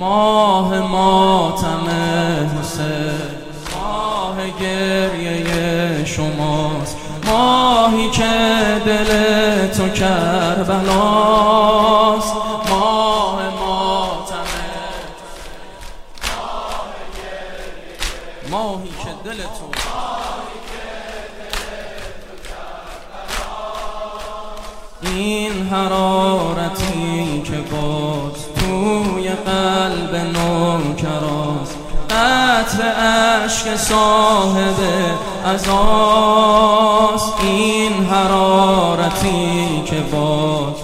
ماه ماتم حسین، ماه گریه شماست، ماهی که دل تو کربلاست. ماه ماتم ماهی که دل تو این حرارتی که باز توی قلب نوکراست، قطر عشق صاحب عزاست. این حرارتی که باز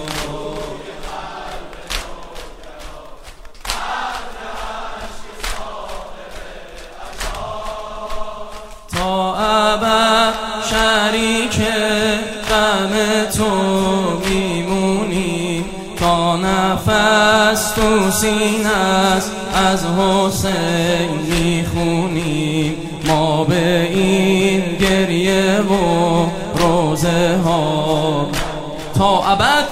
تا ابد شریک غم تو میمونیم، تا نفس تو سینه است از حسین میخونیم. ما به این گریه و روزه ها تا ابد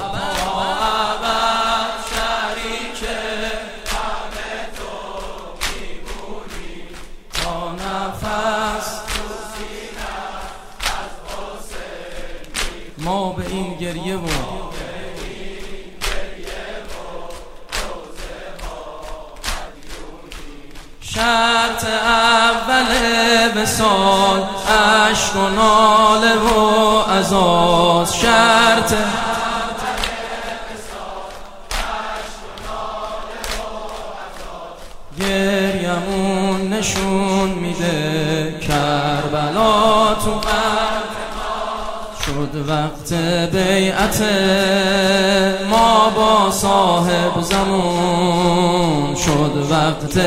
شریک غم تو میمونیم، تا نفس تو سینه از حسین. ما به این گریه و شرط اول وصال عشق و ناله و عزاز. شرط گریمون نشون میده کربلا تو قلب شد. وقت بیعت ما با صاحب زمان شد. وقت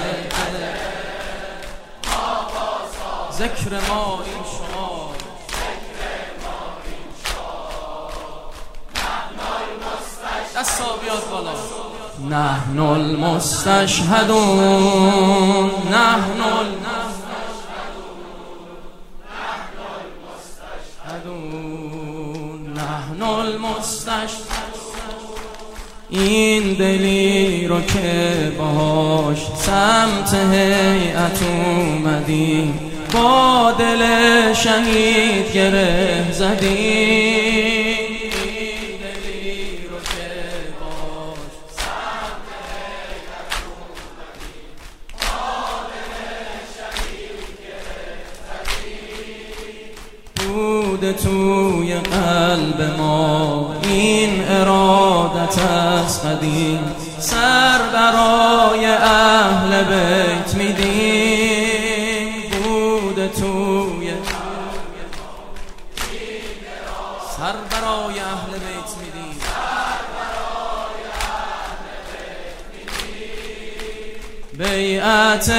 ذکر ما این شما، دستا بیاد بالا. نحن المستشهدون، نحن المستشهدون. این دلی رو که باهاش سمت هیئت اومدیم، با دل شهید گره زدیم. این دلی رو که باش سمت هیئت اومدیم، با دل شهید گره زدیم. بود توی قلب ما این ارادت از قدیم، سر برای اهل بیت میدیم. توی سر برای اهل بیت میدیم، بیعت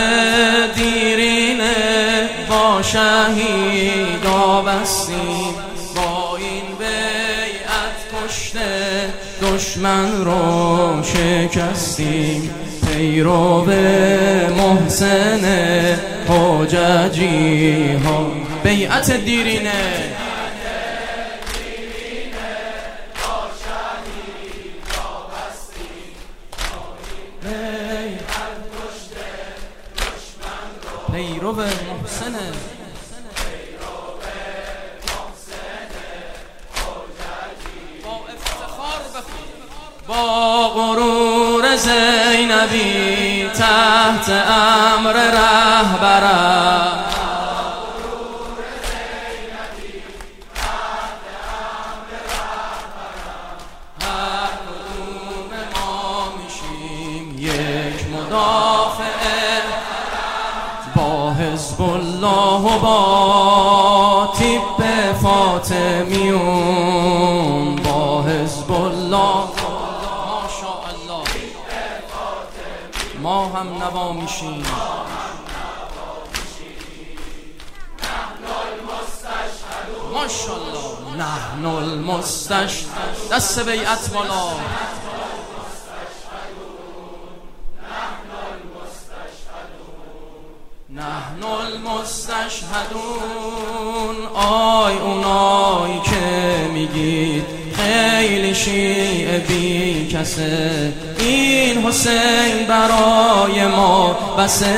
دیرینه با شهیدا بستیم. با این بیعت کشته دشمن رو شکستیم. پیرو محسن حججی ها بیعت دیرینه با شهیدا بستیم. بیعت کشته دشمن رو پیرو محسن با افتخار بخون، با غرور زینبی تحت امر رهبرم. هر کدوم ما میشیم یک مدافع با حزب الله و با تیپ فاطمیون. با حزب الله ما هم نوا میشیم. ماشاءالله. نحن المستشهدون، دست بیعت بالا. نحن المستشهدون. آی اونایی که میگید خیلی شیعه بی کسه، این حسین برای ما بسه.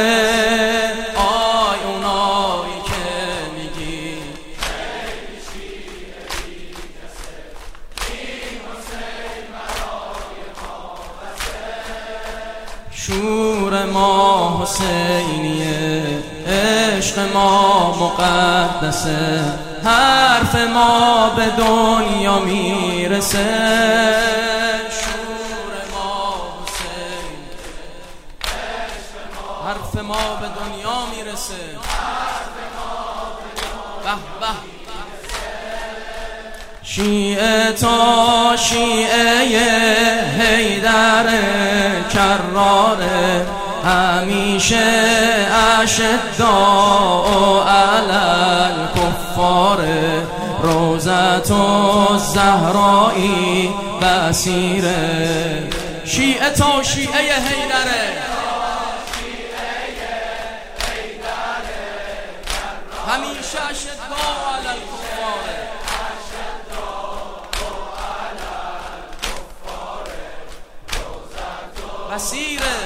آی اونایی که میگی خیلی شیعه بی کسه، این حسین برای ما بسه. شور ما حسینیه، عشق ما مقدسه، حرف ما به دنیا میرسه. شور ما حسین، حرف ما به دنیا میرسه. به به شیعه تا شیعه حیدر کراره، همیشه اشداء علی الکفار. روزة الزهرائی بصیره، شیعه تا شیعه حیدره، همیشه اشداء علی الکفار. بصیره،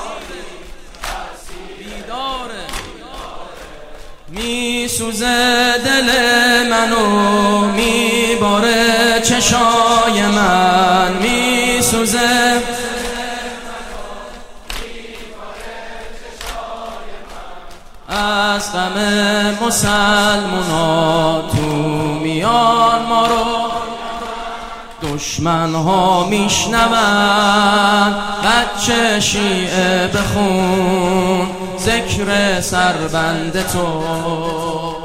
بیداره، می سوزه دل منو، می باره چشای من، می سوزه از غم مسلمونا. تو میان ما رو دشمن ها میشنون، بچه شیعه بخون ذکر سربند تو.